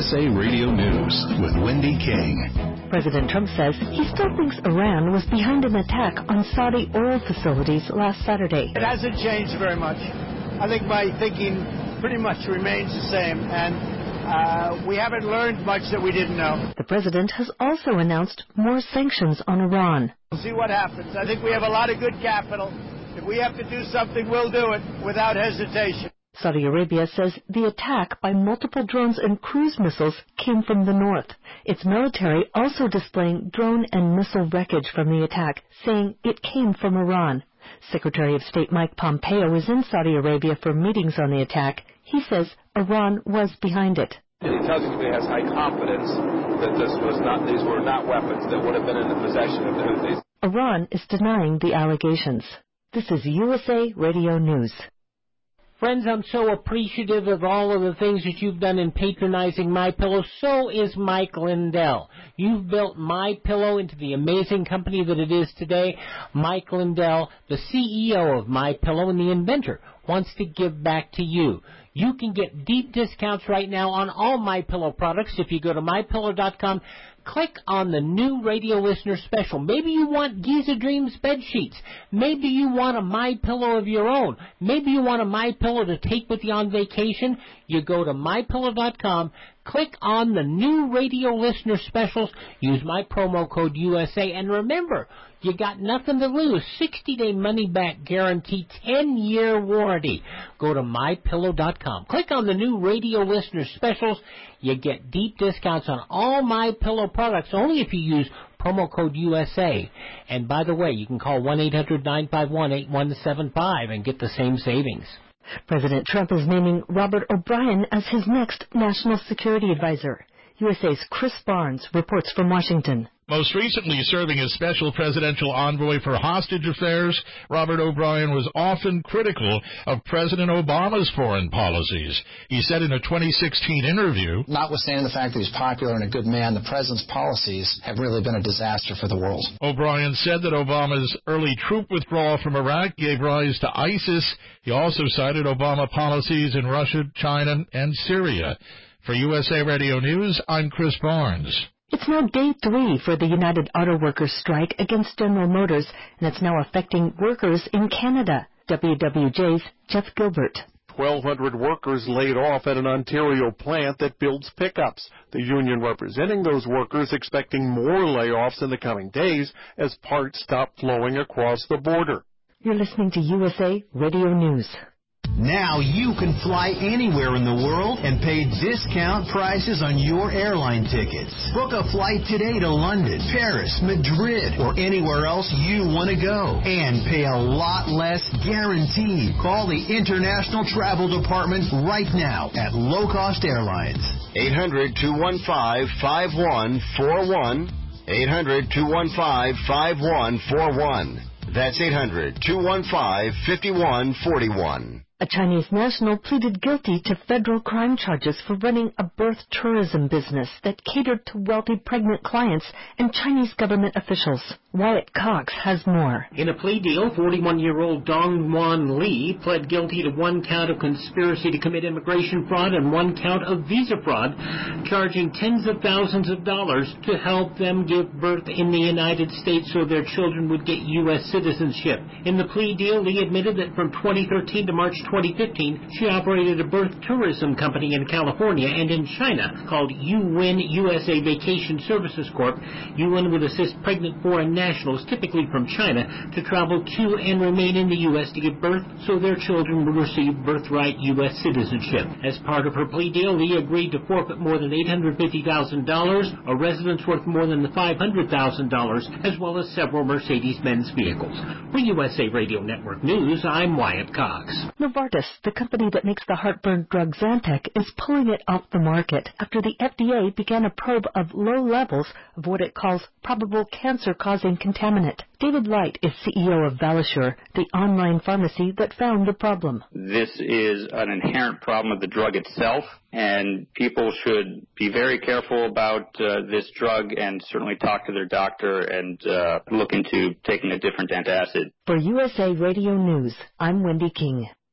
USA Radio News with Wendy King. President Trump says he still thinks Iran was behind an attack on Saudi oil facilities last Saturday. It hasn't changed very much. I think my thinking pretty much remains the same, and we haven't learned much that we didn't know. The president has also announced more sanctions on Iran. We'll see what happens. I think we have a lot of good capital. If we have to do something, we'll do it without hesitation. Saudi Arabia says the attack by multiple drones and cruise missiles came from the north. Its military also displaying drone and missile wreckage from the attack, saying it came from Iran. Secretary of State Mike Pompeo is in Saudi Arabia for meetings on the attack. He says Iran was behind it. He tells you he has high confidence that these were not weapons that would have been in the possession of the Houthis. Iran is denying the allegations. This is USA Radio News. Friends, I'm so appreciative of all of the things that you've done in patronizing MyPillow. So is Mike Lindell. You've built MyPillow into the amazing company that it is today. Mike Lindell, the CEO of MyPillow and the inventor, wants to give back to you. You can get deep discounts right now on all MyPillow products if you go to MyPillow.com. Click on the new radio listener special. Maybe you want Giza Dreams bed sheets. Maybe you want a MyPillow of your own. Maybe you want a MyPillow to take with you on vacation. You go to MyPillow.com. Click on the new radio listener specials. Use my promo code USA. And remember, you got nothing to lose. 60-day money-back guarantee, 10-year warranty. Go to MyPillow.com. Click on the new radio listener specials. You get deep discounts on all MyPillow products only if you use promo code USA. And by the way, you can call 1-800-951-8175 and get the same savings. President Trump is naming Robert O'Brien as his next national security advisor. USA's Chris Barnes reports from Washington. Most recently serving as special presidential envoy for hostage affairs, Robert O'Brien was often critical of President Obama's foreign policies. He said in a 2016 interview, "Notwithstanding the fact that he's popular and a good man, the president's policies have really been a disaster for the world." O'Brien said that Obama's early troop withdrawal from Iraq gave rise to ISIS. He also cited Obama policies in Russia, China, and Syria. For USA Radio News, I'm Chris Barnes. It's now day 3 for the United Auto Workers strike against General Motors, and it's now affecting workers in Canada. WWJ's Jeff Gilbert. 1,200 workers laid off at an Ontario plant that builds pickups. The union representing those workers expecting more layoffs in the coming days as parts stop flowing across the border. You're listening to USA Radio News. Now you can fly anywhere in the world and pay discount prices on your airline tickets. Book a flight today to London, Paris, Madrid, or anywhere else you want to go. And pay a lot less guaranteed. Call the International Travel Department right now at Low Cost Airlines. 800-215-5141. 800-215-5141. That's 800-215-5141. A Chinese national pleaded guilty to federal crime charges for running a birth tourism business that catered to wealthy pregnant clients and Chinese government officials. Wyatt Cox has more. In a plea deal, 41-year-old Dong Wan Lee pled guilty to 1 count of conspiracy to commit immigration fraud and 1 count of visa fraud, charging tens of thousands of dollars to help them give birth in the United States so their children would get U.S. citizenship. In the plea deal, Lee admitted that from 2013 to March 2015, she operated a birth tourism company in California and in China called Yuwin USA Vacation Services Corp. Yuwin would assist pregnant foreign nationals, typically from China, to travel to and remain in the U.S. to give birth so their children would receive birthright U.S. citizenship. As part of her plea deal, Lee agreed to forfeit more than $850,000, a residence worth more than $500,000, as well as several Mercedes-Benz vehicles. For USA Radio Network News, I'm Wyatt Cox. Novartis, the company that makes the heartburn drug Zantac, is pulling it off the market after the FDA began a probe of low levels of what it calls probable cancer-causing contaminant. David Light is CEO of Valisure, the online pharmacy that found the problem. This is an inherent problem of the drug itself, and people should be very careful about this drug and certainly talk to their doctor and look into taking a different antacid. For USA Radio News, I'm Wendy King.